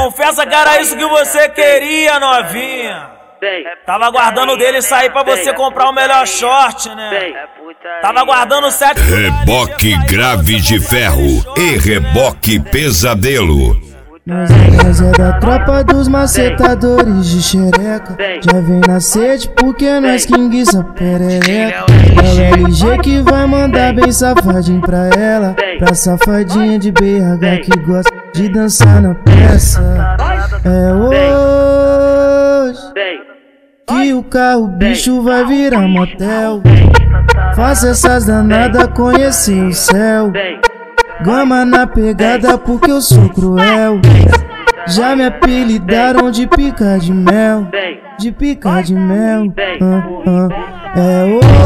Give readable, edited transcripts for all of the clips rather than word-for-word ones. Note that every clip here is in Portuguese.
Confessa que era isso que você queria, novinha. Tava aguardando dele sair pra você comprar o melhor short, né? Tava aguardando 7. Reboque Grave de Ferro e Reboque Pesadelo. Nós é da tropa dos macetadores de xereca. Já vem na sede porque nós que enguiça perereca. É o LG que vai mandar bem safadinho pra ela. Pra safadinha de BH que gosta de dançar na peça. É hoje que o carro bicho vai virar motel. Faça essas danadas conhecer o céu. Gama na pegada porque eu sou cruel. Já me apelidaram de pica de mel. De pica de mel. É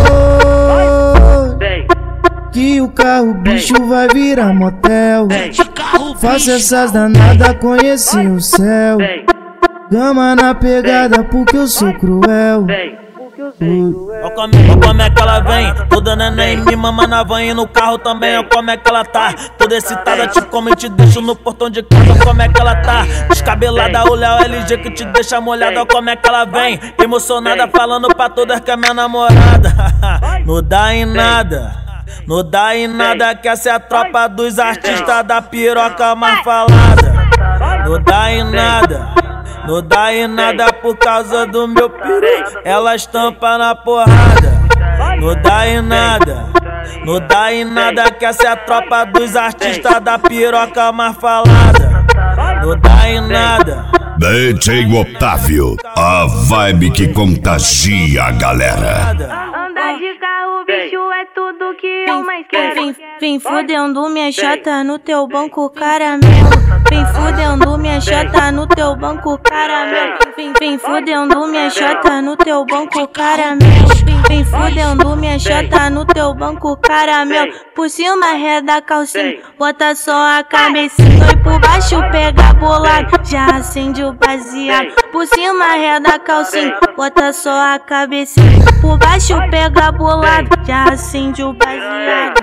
hoje que o carro bicho vai virar motel. Faça essas danadas conhecer o céu. Gama na pegada porque eu sou cruel. Olha como é que ela vem, toda neném me mama na van e no carro também. Olha como é que ela tá, toda excitada, te come e te deixo no portão de casa. Olha como é que ela tá, descabelada, olha o LG que te deixa molhada. Olha como é que ela vem, emocionada, falando pra todas que é minha namorada. Não dá em nada, não dá em nada, que essa é a tropa dos artistas da piroca mais falada. Não dá em nada, não dá em nada por causa do meu peru, ela estampa na porrada. Não dá em nada, não dá em nada, que essa é a tropa dos artistas da piroca mais falada. Não dá em nada. DJ Otávio, a vibe que contagia a galera. Andar de carro, bicho, é tudo que eu mais quero. Vem fudendo minha chata no teu banco caramelo. Vem fudendo minha chata no teu banco caramelo. Vem fudendo minha chata no teu banco caramelo. Vem fudendo minha chata no teu banco caramelo. Por cima reda calcinha, bota só a cabecinha. E por baixo pega bolado, já acende o baseado. Por cima reda calcinha, bota só a cabecinha. Por baixo pega bolado, já acende o baseado.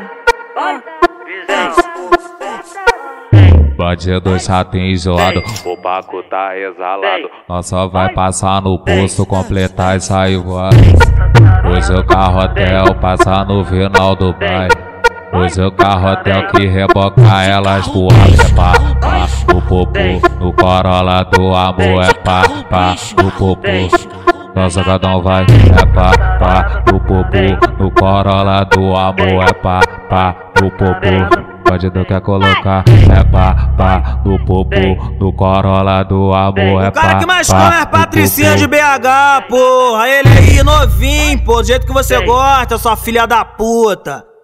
Bandido chato enjoado, o Paco tá exalado. Nós só vai passar no posto, completar e sair voado. Hoje o carro hotel passa no final do baile. Hoje o carro hotel que reboca elas voam. É pá, pá, no popô, no Corolla do amor. É pá, pá, no popô. Nossa, gadão vai, é pá, pá, no popô, no Corolla do amor. É pá, pá, no popô. Bandido quer colocar, é pá, pá, no popô, no Corolla do amor. É pá, o cara que mais come é a Patricinha de BH, porra. Ele aí novinho, pô, do jeito que você gosta, sua filha da puta.